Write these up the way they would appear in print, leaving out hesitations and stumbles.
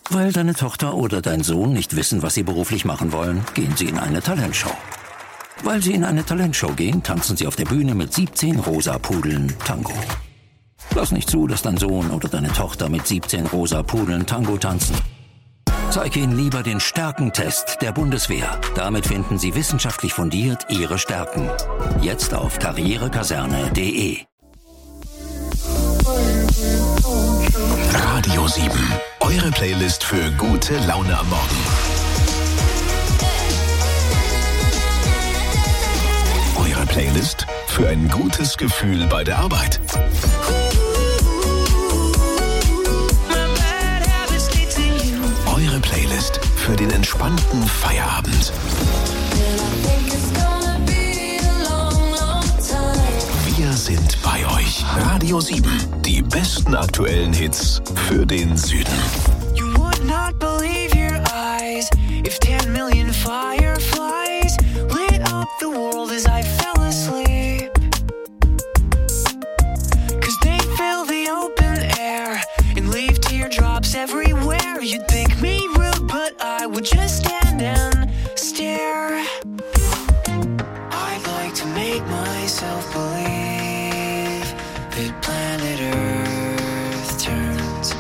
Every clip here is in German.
Weil deine Tochter oder dein Sohn nicht wissen, was sie beruflich machen wollen, gehen sie in eine Talentshow. Weil sie in eine Talentshow gehen, tanzen sie auf der Bühne mit 17 rosa Pudeln Tango. Lass nicht zu, dass dein Sohn oder deine Tochter mit 17 rosa Pudeln Tango tanzen. Zeig ihnen lieber den Stärkentest der Bundeswehr. Damit finden sie wissenschaftlich fundiert ihre Stärken. Jetzt auf karrierekaserne.de. Radio 7. Eure Playlist für gute Laune am Morgen. Eure Playlist für ein gutes Gefühl bei der Arbeit. Eure Playlist für den entspannten Feierabend. Wir sind bei euch. Radio 7. Die besten aktuellen Hits für den Süden. You would not believe your eyes if 10 million fireflies lit up the world as I fell asleep. 'Cause they fill the open air and leave teardrops everywhere. You'd think me rude, but I would just stand and stare. I'd like to make myself believe that planet Earth turns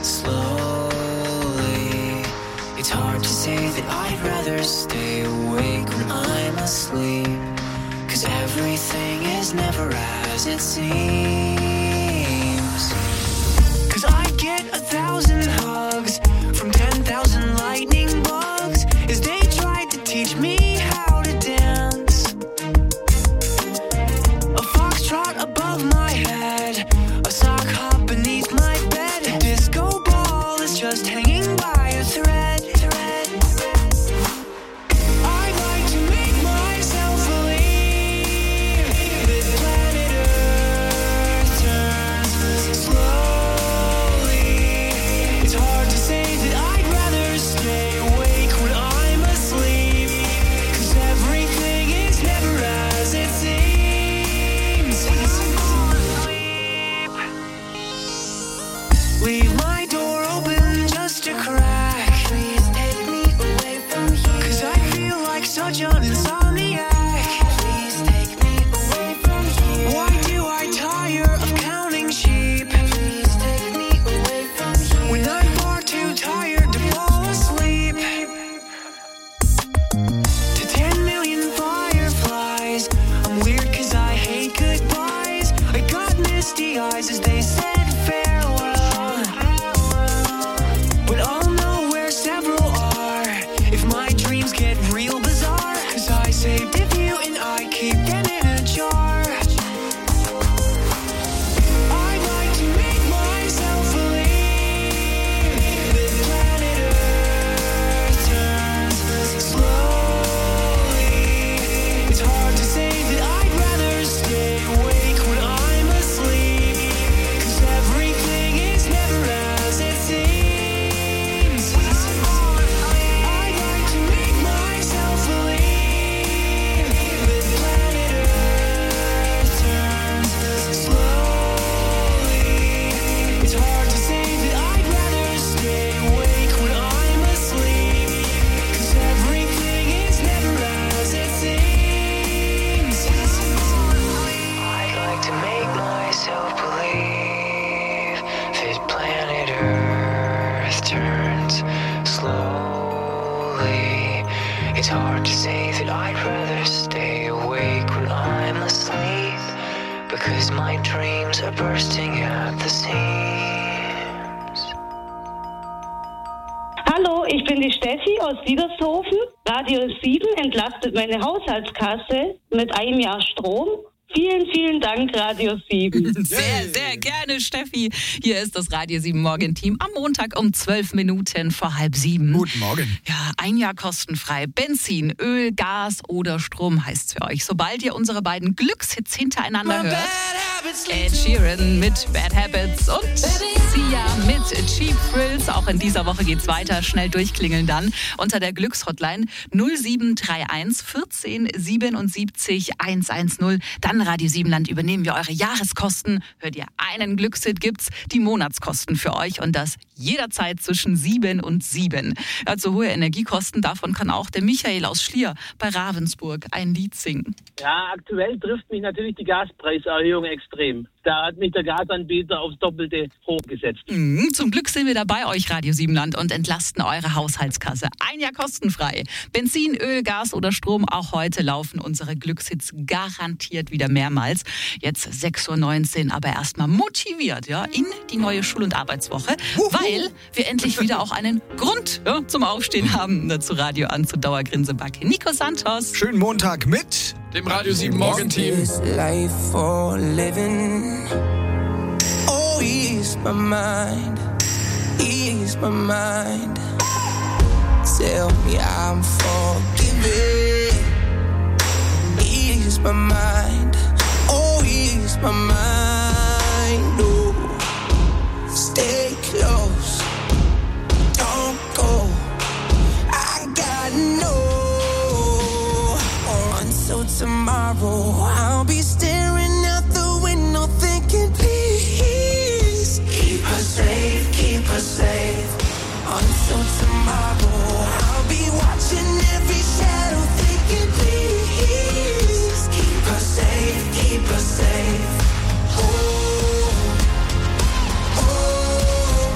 slowly. It's hard to say that I'd rather stay awake when I'm asleep, 'cause everything is never as it seems. 'Cause I get 1,000 hugs from 10,000 lightning bugs as they tried to teach me how to dance. A foxtrot above my head, a sock hop beneath my bed, a disco ball is just hanging by a thread. I'd like to make myself believe that planet Earth turns slowly. It's hard to say that I'd rather stay awake when I'm asleep, 'cause everything is never as it seems. Leave my door open just a crack. Please take me away from here, 'cause I feel like such an insomniac. Please take me away from here. Why do I tire of counting sheep? Please take me away from here, when I'm far too tired to fall asleep. To 10 million fireflies, I'm weird 'cause I hate goodbyes. I got misty eyes as they said farewell, but I'll know where several are if my dreams get real bizarre, 'cause I saved a few and I keep them in a jar. I'd like to make myself believe that planet Earth turns slowly. It's hard to say that I'd rather stay awake when I'm asleep, 'cause everything is never as it seems. I'd like to make myself believe that planet Earth turns slowly. It's hard to say that I'd rather stay awake when I'm asleep, 'cause everything is never as it seems. I'd like to make myself believe that planet Earth turns slowly. It's hard to say that I'd rather stay awake when I'm asleep, because my dreams are bursting at the seams. Hallo, ich bin die Steffi aus Diedershofen. Radio 7 entlastet meine Haushaltskasse mit einem Jahr Strom. Vielen, vielen Dank, Radio 7. Sehr, sehr gerne, Steffi. Hier ist das Radio 7 Morgenteam am Montag um 12 Minuten vor halb 7. Guten Morgen. Ja, ein Jahr kostenfrei. Benzin, Öl, Gas oder Strom heißt's für euch. Sobald ihr unsere beiden Glückshits hintereinander hört. Ed Sheeran mit Bad Habits und Sia mit Cheap Thrills. Auch in dieser Woche geht's weiter. Schnell durchklingeln dann unter der Glückshotline 0731 14 77 110. Dann an Radio Siebenland übernehmen wir eure Jahreskosten. Hört ihr einen Glückshit, gibt's die Monatskosten für euch und das jederzeit zwischen 7 und 7. Ja, zu hohe Energiekosten, davon kann auch der Michael aus Schlier bei Ravensburg ein Lied singen. Ja, aktuell trifft mich natürlich die Gaspreiserhöhung extrem. Da hat mich der Gasanbieter aufs Doppelte hochgesetzt. Zum Glück sind wir dabei, euch Radio Siebenland, und entlasten eure Haushaltskasse. Ein Jahr kostenfrei. Benzin, Öl, Gas oder Strom, auch heute laufen unsere Glückshits garantiert wieder mehrmals. Jetzt 6:19 Uhr, aber erstmal motiviert in die neue Schul- und Arbeitswoche, weil wir endlich wieder auch einen Grund zum Aufstehen haben. Dazu Radio an zu Dauergrinsebacke. Nico Santos. Schönen Montag mit dem Radio 7 Morgenteam. Oh, ease my mind, ease my mind. Tell me I'm forgiven. Ease my mind, oh, ease my mind. Oh, stay close, don't go. I got no until tomorrow. I'll be staring out the window thinking, please keep her safe, keep her safe. Until tomorrow, I'll be watching every shadow thinking, please keep her safe, keep her safe. Oh, oh,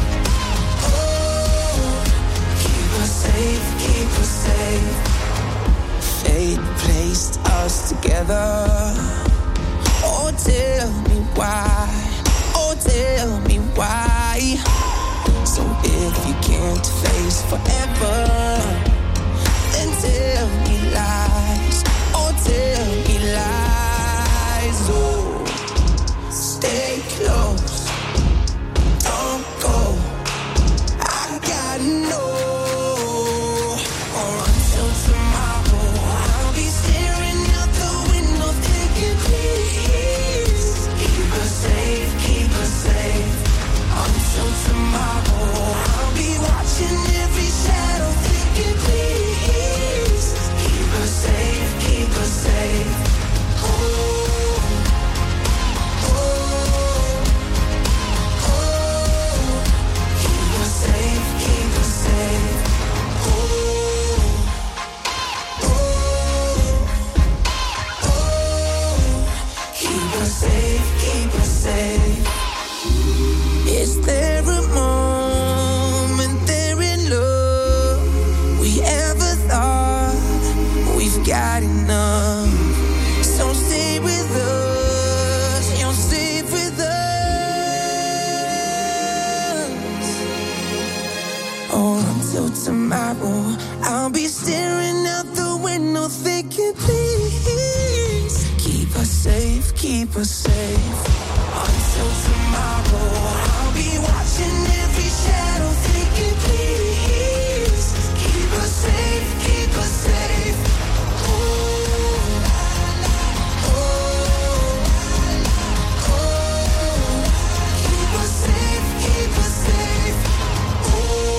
oh, keep her safe, keep her safe. Fate placed us together. Oh, tell me why, oh, tell me why. So if you can't face forever, then tell me lies, oh, tell me lies. Oh, stay close, don't go. I got no until tomorrow. I'll be staring out the window thinking, please keep her safe, keep her safe. Until tomorrow, I'll be watching every shadow thinking, please keep her safe, keep her safe. Oh, oh, oh, keep her safe, keep her safe. Oh, oh, oh, keep her safe, keep her safe. Is there a moment there in love we ever thought we've got enough? So stay with us, you'll stay with us. Oh, until tomorrow, I'll be staring out the window thinking, please keep us safe, keep us safe. Until tomorrow, I'll be watching every shadow thinking, please keep us safe, keep us safe. Oh, oh, oh, keep us safe, keep us safe. Oh,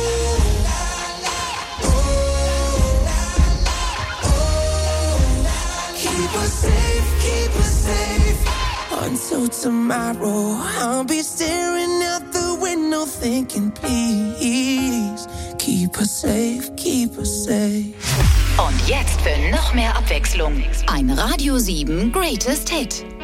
oh, oh, keep us safe, keep us safe. Until tomorrow, I'll be staring out the window thinking, please keep us safe, keep us safe. Und jetzt für noch mehr Abwechslung ein Radio 7 Greatest Hit.